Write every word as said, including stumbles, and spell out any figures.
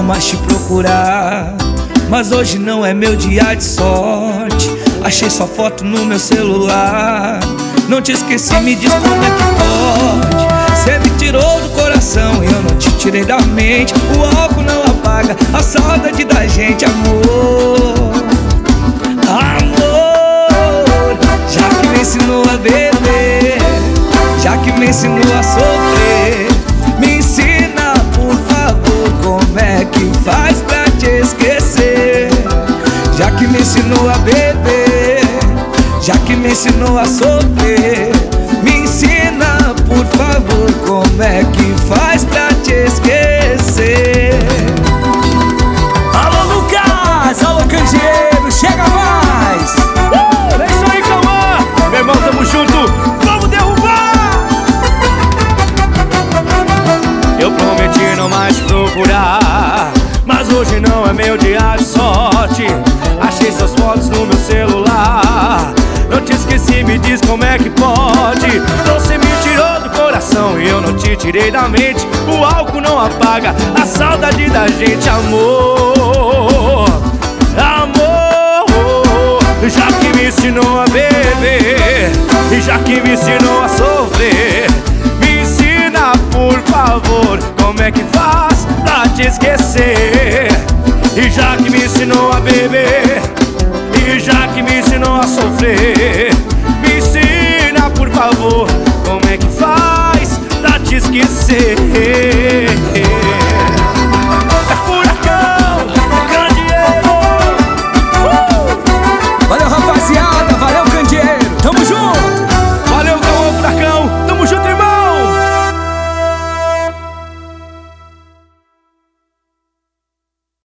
mais te procurar, mas hoje não é meu dia de sorte. Achei sua foto no meu celular. Não te esqueci, me diz como é que pode. Cê me tirou do coração e eu não te tirei da mente. O álcool não apaga a saudade da gente, amor. Amor, já que me ensinou a beber, já que me ensinou a sofrer, me ensina, por favor, como é que faz pra te esquecer. Já que me ensinou a beber, já que me ensinou a sofrer, me ensina, por favor, como é que faz pra te esquecer. Alô, Lucas! Alô, Candeeiro! Chega mais! Uh, é isso aí, Cauã! Meu irmão, tamo junto! Vamos derrubar! Eu prometi não mais procurar, mas hoje não é meu dia de sorte. Achei suas fotos no meu celular. Não te esqueci, me diz como é que pode. Você me tirou do coração e eu não te tirei da mente. O álcool não apaga a saudade da gente, amor. Amor, já que me ensinou a beber e já que me ensinou a sofrer, me ensina, por favor, como é que faz pra te esquecer. E já que me ensinou a beber e já que me ensinou a sofrer, me ensina, por favor, como é que faz pra te esquecer.